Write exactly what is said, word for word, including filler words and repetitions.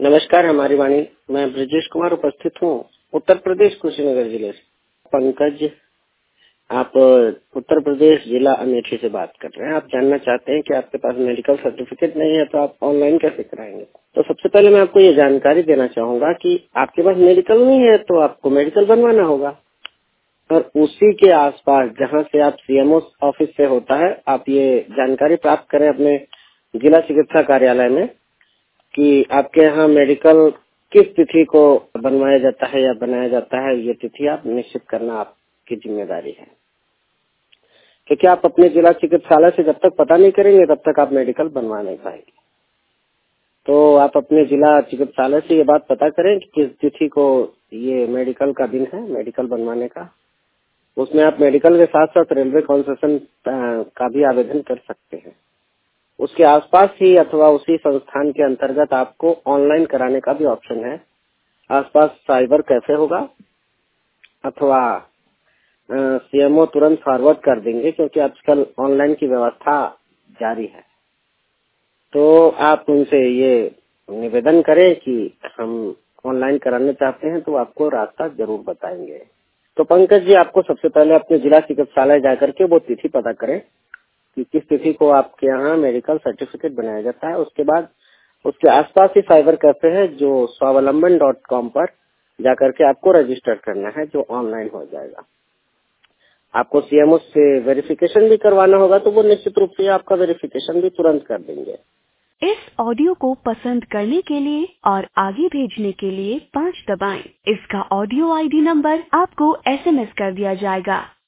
नमस्कार, हमारी वाणी। मैं ब्रजेश कुमार उपस्थित हूँ उत्तर प्रदेश कुशीनगर जिले से। पंकज, आप उत्तर प्रदेश जिला अमेठी से बात कर रहे हैं। आप जानना चाहते हैं कि आपके पास मेडिकल सर्टिफिकेट नहीं है तो आप ऑनलाइन कैसे कराएंगे। तो सबसे पहले मैं आपको ये जानकारी देना चाहूंगा कि आपके पास मेडिकल नहीं है तो आपको मेडिकल बनवाना होगा, और उसी के आसपास जहाँ से आप सीएमओ ऑफिस से होता है, आप ये जानकारी प्राप्त करें अपने जिला चिकित्सा कार्यालय में कि आपके यहाँ मेडिकल किस तिथि को बनवाया जाता है या बनाया जाता है। ये तिथि आप निश्चित करना आपकी जिम्मेदारी है, क्योंकि आप अपने जिला चिकित्सालय से जब तक पता नहीं करेंगे तब तक आप मेडिकल बनवा नहीं पाएंगे। तो आप अपने जिला चिकित्सालय से ये बात पता करें कि किस तिथि को ये मेडिकल का दिन है, मेडिकल बनवाने का। उसमें आप मेडिकल के साथ साथ रेलवे कंसेशन का भी आवेदन कर सकते हैं। उसके आसपास ही अथवा उसी संस्थान के अंतर्गत आपको ऑनलाइन कराने का भी ऑप्शन है। आसपास साइबर कैफे होगा अथवा सीएमओ तुरंत फॉरवर्ड कर देंगे, क्योंकि आजकल ऑनलाइन की व्यवस्था जारी है। तो आप उनसे ये निवेदन करें कि हम ऑनलाइन कराना चाहते हैं, तो आपको रास्ता जरूर बताएंगे। तो पंकज जी, आपको सबसे पहले अपने जिला चिकित्सालय जाकर के वो तिथि पता करें कि किस तिथि को आपके यहाँ मेडिकल सर्टिफिकेट बनाया जाता है। उसके बाद उसके आसपास ही साइबर कैफे है जो स्वावलंबन डॉट कॉम पर जाकर के आपको रजिस्टर करना है, जो ऑनलाइन हो जाएगा। आपको सीएमओ से वेरिफिकेशन भी करवाना होगा, तो वो निश्चित रूप से आपका वेरिफिकेशन भी तुरंत कर देंगे। इस ऑडियो को पसंद करने के लिए और आगे भेजने के लिए पाँच दबाएं। इसका ऑडियो आईडी नंबर आपको एसएमएस कर दिया जाएगा।